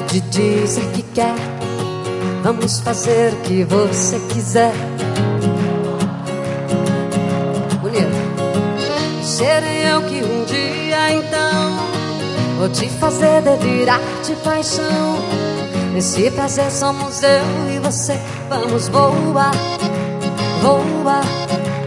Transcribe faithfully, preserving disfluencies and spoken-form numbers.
de dizer que quer. Vamos fazer o que você quiser. Bonito. Serei eu que um dia então vou te fazer delirar de paixão. Nesse prazer somos eu e você. Vamos voar, voar,